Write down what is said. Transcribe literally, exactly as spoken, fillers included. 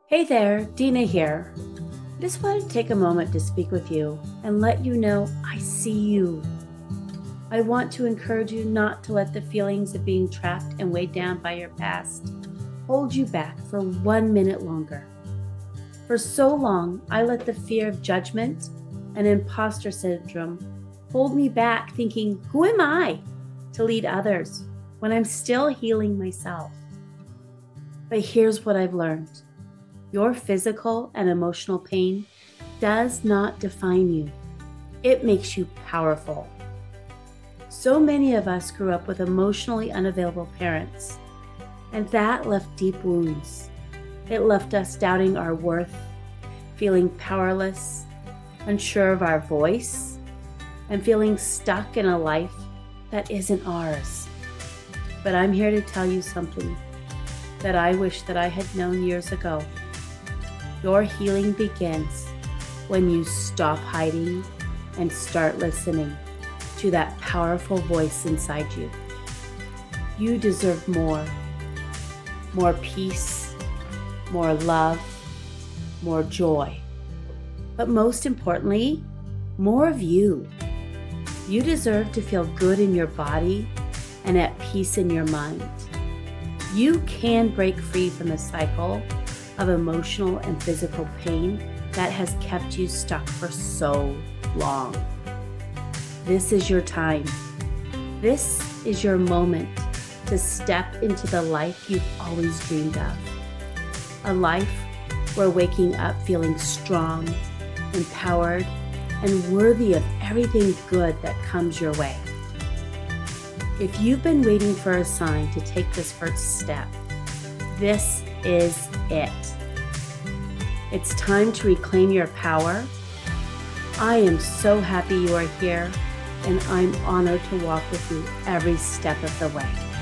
Hey there, Dina here. I just wanted to take a moment to speak with you and let you know I see you. I want to encourage you not to let the feelings of being trapped and weighed down by your past hold you back for one minute longer. For so long, I let the fear of judgment and imposter syndrome hold me back, thinking, who am I to lead others when I'm still healing myself? But here's what I've learned. Your physical and emotional pain does not define you. It makes you powerful. So many of us grew up with emotionally unavailable parents, and that left deep wounds. It left us doubting our worth, feeling powerless, unsure of our voice, and feeling stuck in a life that isn't ours. But I'm here to tell you something that I wish that I had known years ago. Your healing begins when you stop hiding and start listening to that powerful voice inside you. You deserve more. More peace, more love, more joy. But most importantly, more of you. You deserve to feel good in your body and at peace in your mind. You can break free from the cycle of emotional and physical pain that has kept you stuck for so long. This is your time. This is your moment to step into the life you've always dreamed of. A life where waking up feeling strong, empowered, and worthy of everything good that comes your way. If you've been waiting for a sign to take this first step, this is it. It's time to reclaim your power. I am so happy you are here, and I'm honored to walk with you every step of the way.